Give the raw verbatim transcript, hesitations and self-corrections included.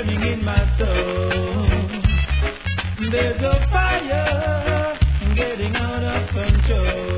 burning in my soul. There's a fire getting out of control.